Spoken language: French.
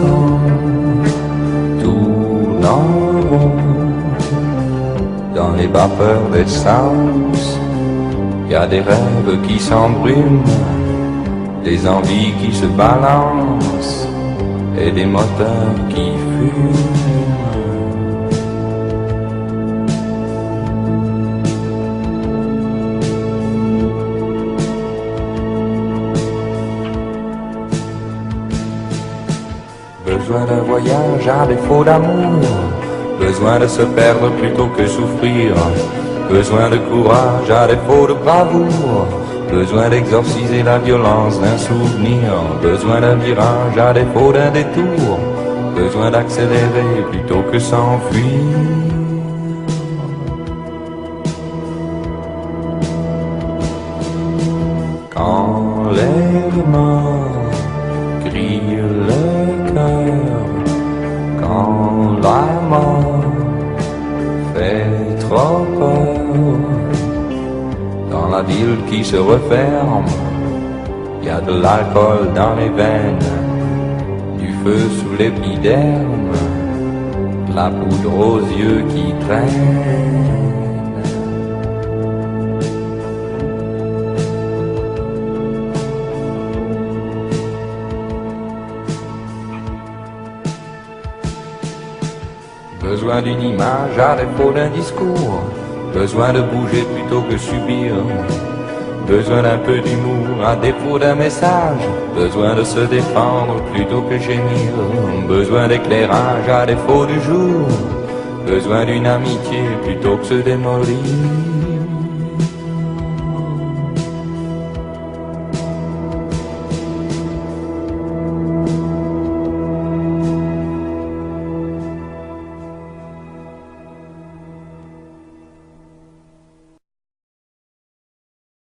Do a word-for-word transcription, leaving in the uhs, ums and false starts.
temps tourne en rond dans les vapeurs d'essence. Y a des rêves qui s'embrument, des envies qui se balancent et des moteurs qui fument. Besoin d'un voyage à défaut d'amour, besoin de se perdre plutôt que souffrir, besoin de courage à défaut de bravoure, besoin d'exorciser la violence d'un souvenir, besoin d'un virage à défaut d'un détour, besoin d'accélérer plutôt que s'enfuir. Quand l'air mort grille le cœur, quand la mort fait trop peur, dans la ville qui se referme, y a de l'alcool dans les veines, du feu sous l'épiderme, de la poudre aux yeux qui traînent. Besoin d'une image à défaut d'un discours, besoin de bouger plutôt que subir, besoin d'un peu d'humour à défaut d'un message, besoin de se défendre plutôt que gémir, besoin d'éclairage à défaut du jour, besoin d'une amitié plutôt que se démolir.